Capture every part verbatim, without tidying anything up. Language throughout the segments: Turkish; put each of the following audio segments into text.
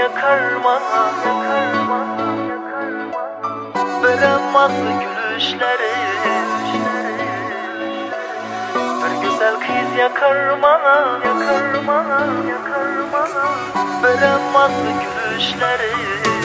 yakar bana, yakar bana, veremez gülüşleri. Bir güzel kız yakar bana, yakar bana, yakar bana, veremez gülüşleri.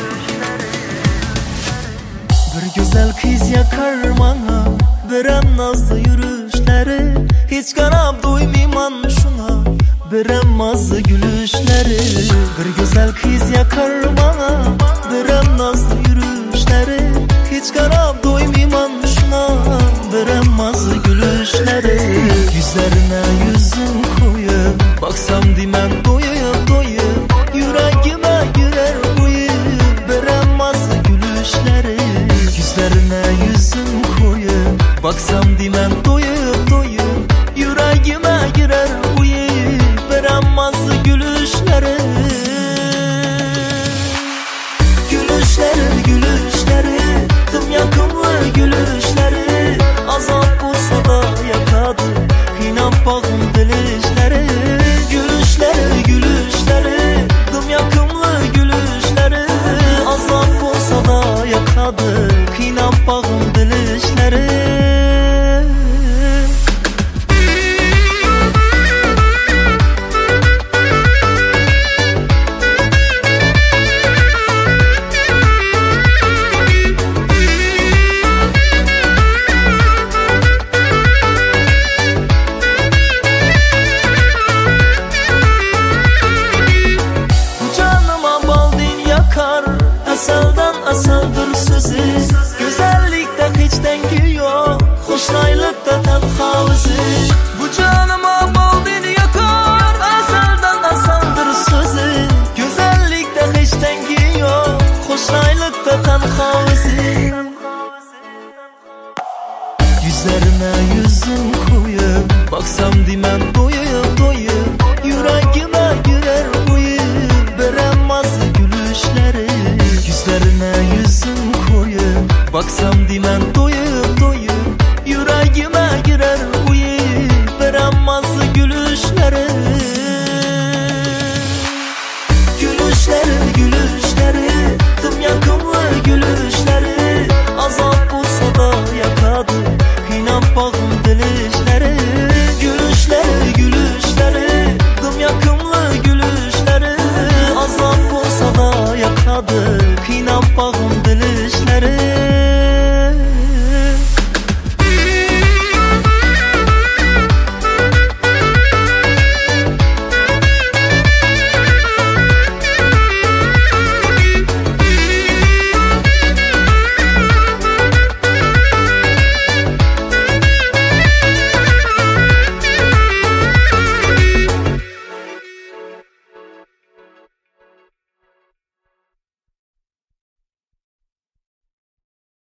Bir güzel kız yakar bana, verem nazlı yürüyüşleri. Hiç qarab doymayman şuna, verem nazlı gülüşleri. Bir güzel kız yakar bana, verem nazlı yürüyüşleri. Hiç qarab doymayman şuna, verem nazlı gülüşleri. Yüzlerine yüzüm koyup, baksam dimem doyup doyup, yüreğime girer uyup, verem nazlı gülüşleri. Yüzlerine yüzüm koyup, baksam dimem doyup doyup, yüreğime girer uyup, verem nazlı gülüşleri. Gülüşleri, gülüşleri, tüm yakınlı gülüşleri. Azap olsa da yakadı, kıynap bağım dilişleri.